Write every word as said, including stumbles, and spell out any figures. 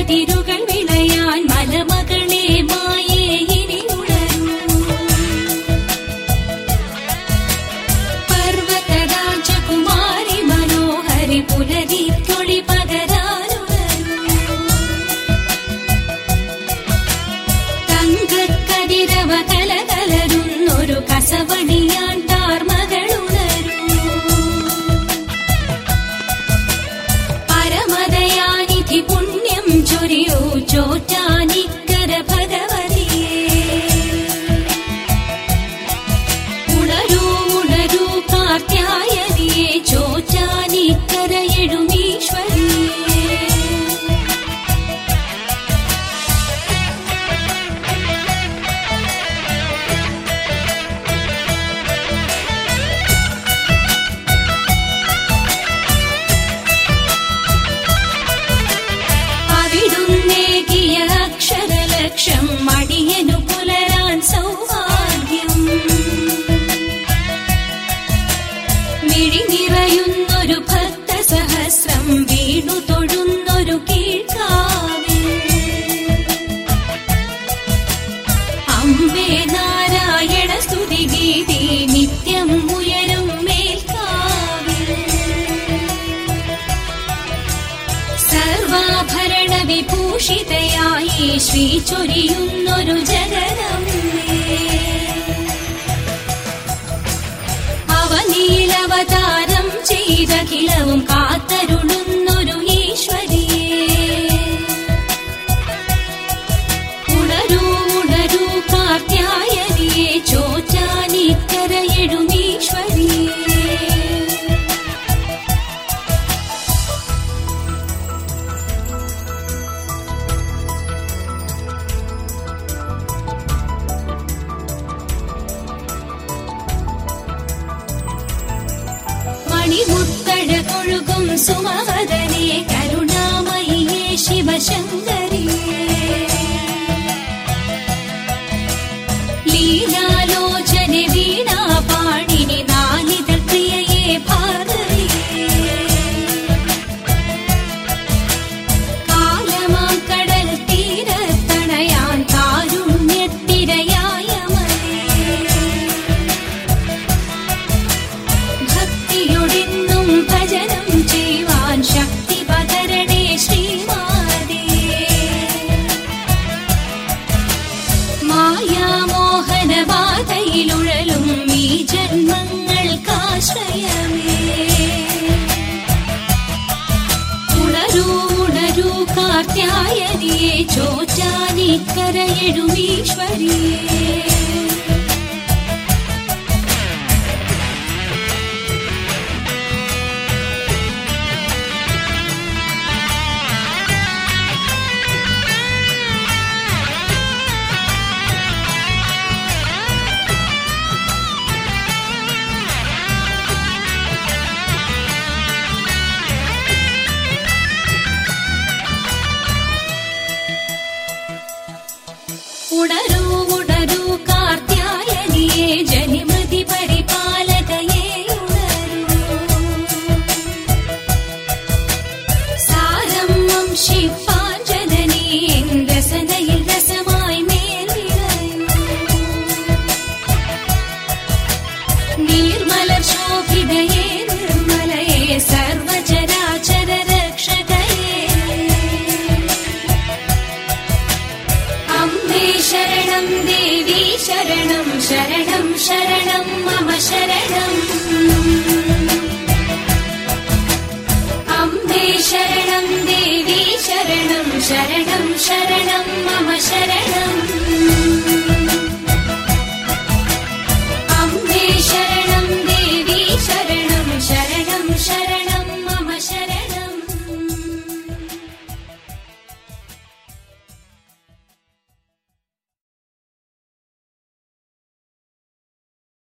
കതിരുകൾ വിളയാൻ മലമകളെ മായേ ഇനി ഉണരൂ. പർവ്വതരാജകുമാരി മനോഹരി പുലരി തൊളി പകരാനുണരൂ. തങ്കക്കതിരവ കലകലരുന്നൊരു കസവണിയാൻ താർമകളുണരൂ. പരമദയാനിധി പുണ്യം ചൊരിയൂ ചോറ്റാനിക്കര ഭഗവതിയേ. ഉണരൂ ഉണരൂ കാർത്യായനിയെ ചോറ്റാനിക്കര എഴുമീശ്വരിയേ. അവിടുന്നേകിയ അക്ഷരലക്ഷം മടിയനു പുലരാൻ സൗഭാഗ്യം. മിഴിനിറയുന്നൊരു ഭക്തസഹസ്രം വീണു തൊഴുന്നൊരു കീഴ്ക്കാവിൽ. അമ്പേ നാരായണ സ്തുതിഗീതി നിത്യം ഉയരും മേൽക്കാവിൽ. സർവാഭരണ വിഭൂഷിതയായി ശ്രീ ചൊരിയുന്നൊരു ജഗദമ്മേ. അവനീലവതാരം ചെയ്തഖിലവും കാത്തരുളുന്നൊരു ഈശ്വരിയേ. ഉണരൂ ഉണരൂ കാർത്യായനിയെ ചോറ്റാനിക്കര എഴുമീശ്വരിയേ. മണിമുത്തഴ കൊഴുകും സുമവദനേ കരുണാമയിയേ ശിവശങ്കരിയേ. ലീലാലോചനെ വീണാപാണിനി നാലിതൾ പ്രിയയേ ഭാർഗവിയേ. കാലമാം കടൽ തീരത്തണയാൻ കാരുണ്യത്തിരയായ ഭക്തിയൊടെന്നും ഭജനം ചെയ്യുവാൻ ശക്തി പകരണേ ശ്രീമാതേ. മായാമോഹനബാധയിലുഴലും ഈ ജന്മങ്ങൾക്കാശ്രയമേ. ഉണരൂ ഉണരൂ കാർത്യായനിയെ ചോറ്റാനിക്കര എഴുമീശ്വരിയേ. ഉണരൂ ഉണരൂ കാർത്യായനിയെ ജനിമൃതി പരിപാലകയേ ഉണരൂ. സാരം വംശിപ്പാഞ്ജനനീ രസനയിൽ രസമായി മേൽവിളയൂ. നീർമലർ ശോഭിതയേ നിർമ്മലയേ സർവചരാചര രക്ഷകയേ. അംബേ ശരണം ദേവി ശരണം ശരണം ശരണം മമ ശരണം. അംബേ ശരണം ദേവി ശരണം ശരണം ശരണം മമ ശരണം.